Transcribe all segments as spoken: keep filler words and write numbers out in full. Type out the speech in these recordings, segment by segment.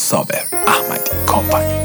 صابر احمدی کمپانی.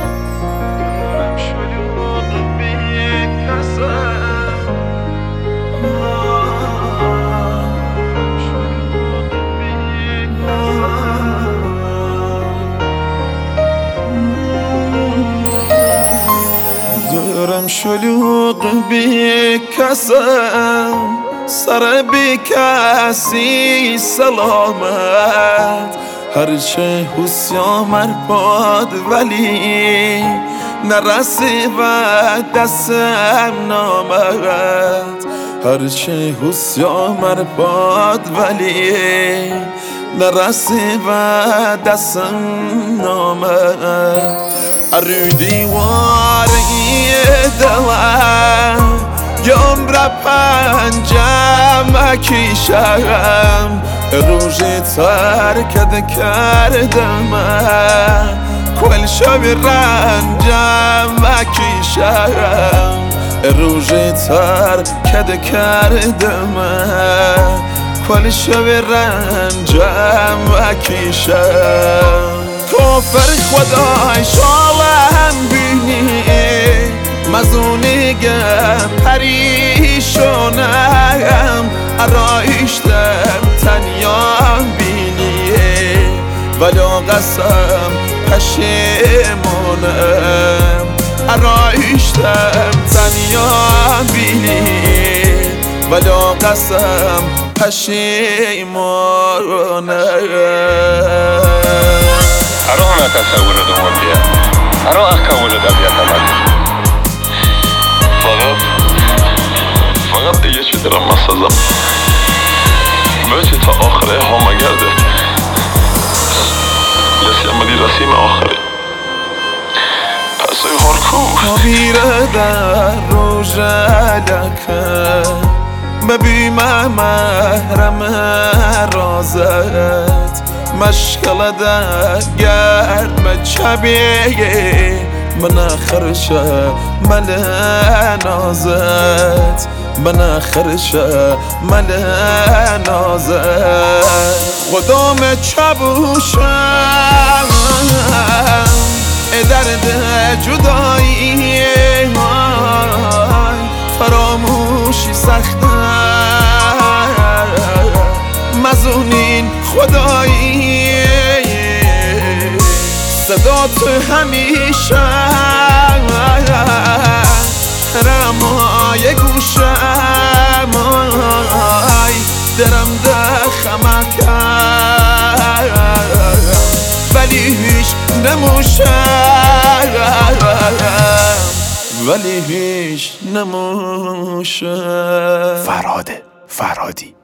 دورم شلوغ بی کسم، سر بی کسی سلامت. هرچه حسیامر باد ولی نرسی و دستم نامد. هرچه حسیامر باد ولی نرسی و دستم نامد. ارو دیوار دلم یم را پنجم کشم، روزی ترکت کردم کل شب رنجم کشم. روزی ترکت کردم کل شب رنجم کشم. کفر خدای شالم بینی مزونیگم پریشونم. ارایشتم تنیام بینیه ولا قسم پشیمونم. ارایشتم تنیام بینیه ولا قسم پشیمونم. أروح أنا أتصور دموعي، أروح أكون الأبيات مالي. فقط فقط دیگه چی دارم مسازم بچه تا آخره ها مگرده لسی اما دی رسیم آخره پس ای هارکو بیره در روژلکه ببیم محرم رازت. مشکل در گرم چبیه من خرشه مل نازت. من خرشه مل نازت. خدام چبوشم درد جدایی فراموشی سخته مزونین خدایی. صدا تو همیشه رمای گوشم درم دخمکم ولی هیچ نموشم ولی هیچ نموشم. فرهاد فرهادی